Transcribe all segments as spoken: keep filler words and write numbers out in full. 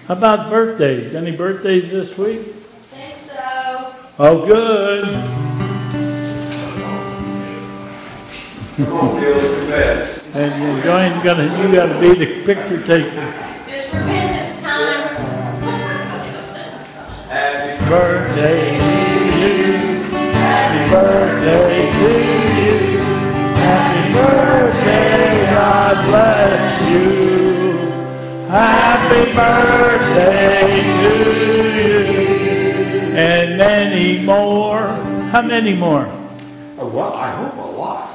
How about birthdays? Any birthdays this week? I think so. Oh, good. And you're enjoying, gonna, you gotta be the picture taker. It's repentance time. Happy birthday to you. Happy birthday to you. Happy birthday, God bless you. Happy birthday to you. And many more. How many more? Oh, well, I hope a lot.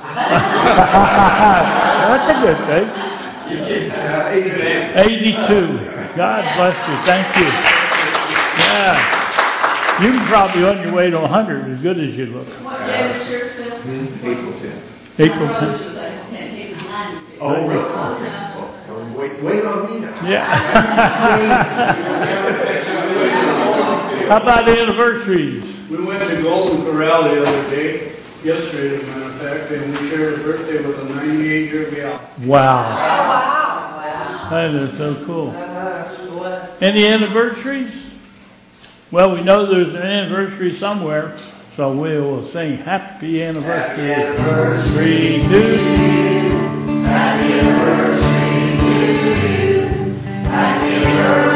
That's a good thing. Uh, eighty-two. eighty-two. God bless you. Thank you. Yeah. You can probably on your way to one hundred as good as you look. What day was yours, Phil? April tenth. April My brother's tenth. was April tenth. He was ninety-two. Oh, really? Oh, wait, wait on me now. Yeah. How about anniversaries? We went to Golden Corral the other day, yesterday as a matter of fact, and we shared a birthday with a ninety-eight year gal. Wow. Wow. Wow. That is so cool. Any anniversaries? Well, we know there's an anniversary somewhere, so we will sing happy anniversary. Happy anniversary to you. Happy anniversary to you. Happy anniversary.